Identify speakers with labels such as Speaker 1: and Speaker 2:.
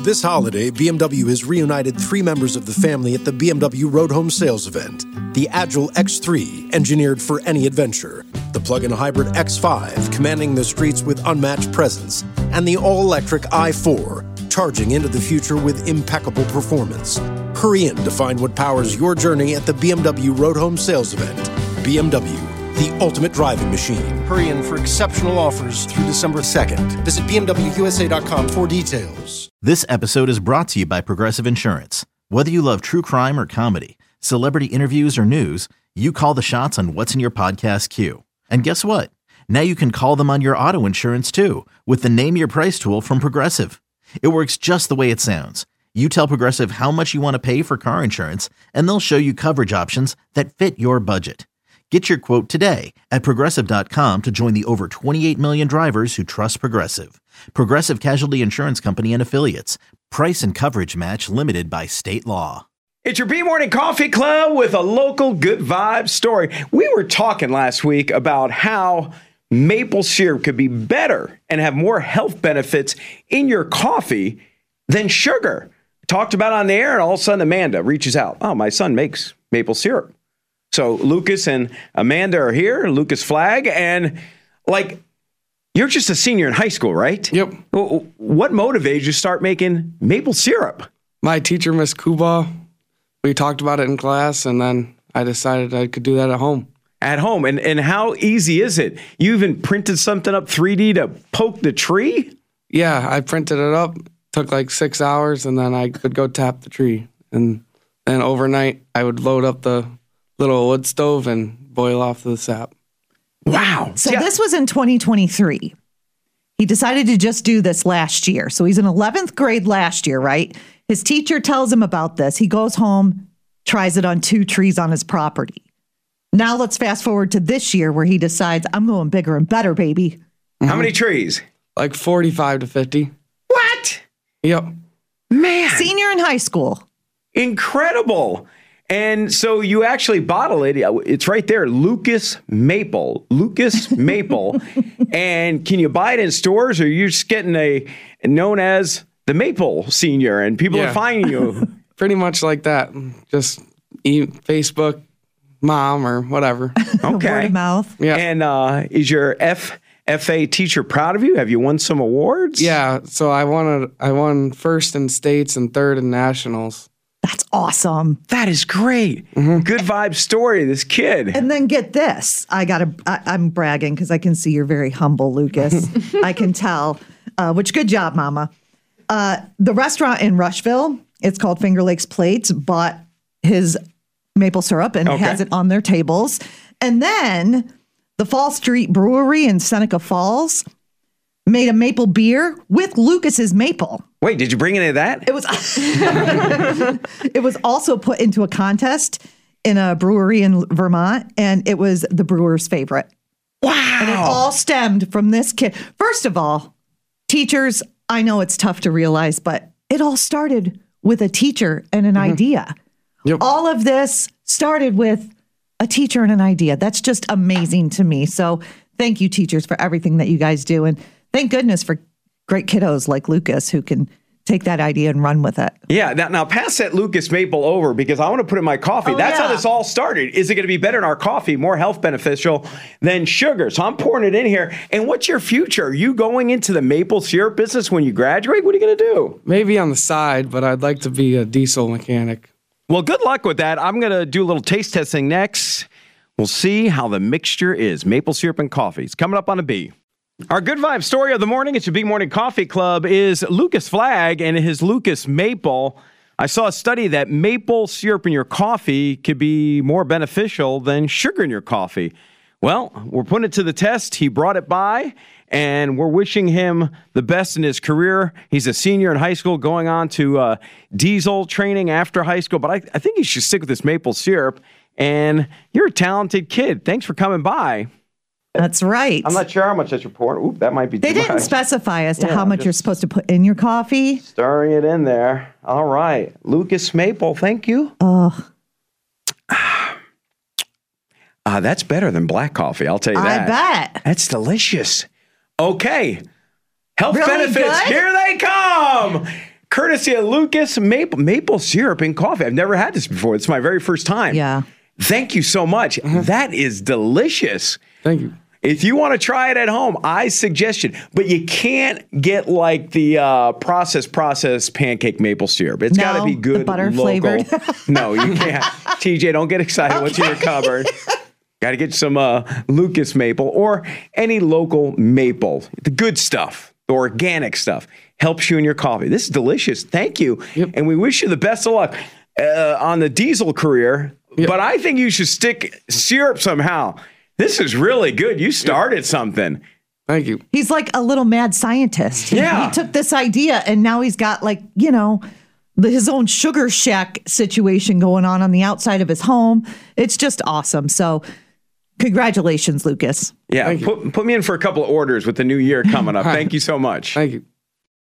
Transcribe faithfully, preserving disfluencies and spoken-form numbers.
Speaker 1: This holiday, B M W has reunited three members of the family at the B M W Road Home Sales event. The Agile X three, engineered for any adventure. The plug-in hybrid X five, commanding the streets with unmatched presence. And the all-electric i four, charging into the future with impeccable performance. Hurry in to find what powers your journey at the B M W Road Home Sales event. B M W, the ultimate driving machine. Hurry in for exceptional offers through December second. Visit B M W U S A dot com for details.
Speaker 2: This episode is brought to you by Progressive Insurance. Whether you love true crime or comedy, celebrity interviews or news, you call the shots on what's in your podcast queue. And guess what? Now you can call them on your auto insurance too with the Name Your Price tool from Progressive. It works just the way it sounds. You tell Progressive how much you want to pay for car insurance, and they'll show you coverage options that fit your budget. Get your quote today at Progressive dot com to join the over twenty-eight million drivers who trust Progressive. Progressive Casualty Insurance Company and Affiliates. Price and coverage match limited by state law.
Speaker 3: It's your B-Morning Coffee Club with a local good vibe story. We were talking last week about how maple syrup could be better and have more health benefits in your coffee than sugar. Talked about it on the air, and all of a sudden Amanda reaches out. Oh, my son makes maple syrup. So Lucas and Amanda are here, Lucas Flagg, and like, you're just a senior in high school, right?
Speaker 4: Yep.
Speaker 3: What motivated you to start making maple syrup?
Speaker 4: My teacher, Miss Kuba, we talked about it in class, and then I decided I could do that at home.
Speaker 3: At home. And and how easy is it? You even printed something up three D to poke the tree?
Speaker 4: Yeah, I printed it up. Took like six hours, and then I could go tap the tree. And then overnight, I would load up the little wood stove and boil off the sap.
Speaker 3: Wow.
Speaker 5: So
Speaker 3: yeah.
Speaker 5: This was in twenty twenty-three. He decided to just do this last year. So he's in eleventh grade last year, right? His teacher tells him about this. He goes home, tries it on two trees on his property. Now let's fast forward to this year where he decides, I'm going bigger and better, baby.
Speaker 3: How mm-hmm. many trees?
Speaker 4: Like forty-five to fifty.
Speaker 3: What?
Speaker 4: Yep.
Speaker 3: Man.
Speaker 5: Senior in high school.
Speaker 3: Incredible. And so you actually bottle it. It's right there, Lucas Maple. Lucas Maple. And can you buy it in stores, or are you just getting a known as the Maple Senior and people
Speaker 4: yeah.
Speaker 3: are finding you?
Speaker 4: Pretty much like that. Just e- Facebook, mom, or whatever.
Speaker 3: Okay.
Speaker 5: Word of mouth.
Speaker 3: Yeah. And uh, is your F F A teacher proud of you? Have you won some awards?
Speaker 4: Yeah. So I won. A, I won first in states and third in nationals.
Speaker 5: That's awesome.
Speaker 3: That is great. Mm-hmm. Good vibe story, this kid.
Speaker 5: And then get this. I got to, I'm bragging because I can see you're very humble, Lucas. I can tell, uh, which good job, Mama. Uh, the restaurant in Rushville, it's called Finger Lakes Plates, bought his maple syrup and
Speaker 3: okay.
Speaker 5: has it on their tables. And then the Fall Street Brewery in Seneca Falls made a maple beer with Lucas's maple.
Speaker 3: Wait, did you bring any of that?
Speaker 5: It was it was also put into a contest in a brewery in Vermont, and it was the brewer's favorite.
Speaker 3: Wow.
Speaker 5: And it all stemmed from this kid. First of all, teachers, I know it's tough to realize, but it all started with a teacher and an mm-hmm. idea.
Speaker 4: Yep.
Speaker 5: All of this started with a teacher and an idea. That's just amazing to me. So thank you, teachers, for everything that you guys do. And thank goodness for great kiddos like Lucas who can take that idea and run with it.
Speaker 3: Yeah. Now, now pass that Lucas Maple over because I want to put it in my coffee.
Speaker 5: Oh,
Speaker 3: That's
Speaker 5: yeah.
Speaker 3: how this all started. Is it going to be better in our coffee, more health beneficial than sugar? So I'm pouring it in here. And what's your future? Are you going into the maple syrup business when you graduate? What are you going to do?
Speaker 4: Maybe on the side, but I'd like to be a diesel mechanic.
Speaker 3: Well, good luck with that. I'm going to do a little taste testing next. We'll see how the mixture is. Maple syrup and coffee. It's coming up on a B. Our good vibe story of the morning, it's your Big Morning Coffee Club, is Lucas Flagg and his Lucas Maple. I saw a study that maple syrup in your coffee could be more beneficial than sugar in your coffee. Well, we're putting it to the test. He brought it by, and we're wishing him the best in his career. He's a senior in high school going on to uh, diesel training after high school, but I, I think he should stick with this maple syrup. And you're a talented kid. Thanks for coming by.
Speaker 5: That's right.
Speaker 3: I'm not sure how much that's your pouring. Oop, that might be
Speaker 5: They
Speaker 3: too
Speaker 5: didn't
Speaker 3: much.
Speaker 5: specify as to
Speaker 3: Yeah,
Speaker 5: how much
Speaker 3: just
Speaker 5: you're supposed to put in your coffee.
Speaker 3: Stirring it in there. All right. Lucas Maple, thank you.
Speaker 5: Oh.
Speaker 3: Uh, that's better than black coffee, I'll tell you that.
Speaker 5: I bet.
Speaker 3: That's delicious. Okay. Health
Speaker 5: Really
Speaker 3: benefits,
Speaker 5: good?
Speaker 3: here they come. courtesy of Lucas Maple Maple Syrup and Coffee. I've never had this before. It's my very first time.
Speaker 5: Yeah.
Speaker 3: Thank you so much.
Speaker 4: Uh-huh.
Speaker 3: That is delicious.
Speaker 4: Thank you.
Speaker 3: If you want to try it at home, I suggest it. But you can't get like the uh, processed processed pancake maple syrup. It's
Speaker 5: No,
Speaker 3: got to be good,
Speaker 5: the butter
Speaker 3: local.
Speaker 5: flavored.
Speaker 3: No, you can't. T J, don't get excited. What's in your cupboard? Got to get some uh, Lucas maple or any local maple. The good stuff, the organic stuff, helps you in your coffee. This is delicious. Thank you.
Speaker 4: Yep.
Speaker 3: And we wish you the best of luck uh, on the diesel career.
Speaker 4: Yep.
Speaker 3: But I think you should stick syrup somehow. This is really good. You started something.
Speaker 4: Thank you.
Speaker 5: He's like a little mad scientist. He,
Speaker 3: Yeah.
Speaker 5: he took this idea and now he's got like, you know, the, his own sugar shack situation going on on the outside of his home. It's just awesome. So congratulations, Lucas.
Speaker 3: Yeah,
Speaker 4: Thank you.
Speaker 3: put, put me in for a couple of orders with the new year coming up. Thank you so much.
Speaker 4: Thank you.